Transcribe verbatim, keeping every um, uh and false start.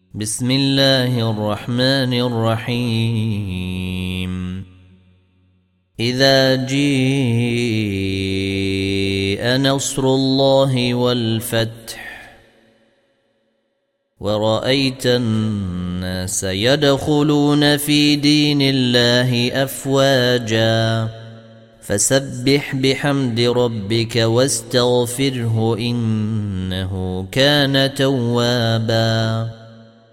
بسم الله الرحمن الرحيم إذا جاء نصر الله والفتح ورأيت الناس يدخلون في دين الله أفواجا فسبح بحمد ربك واستغفره إنه كان توابا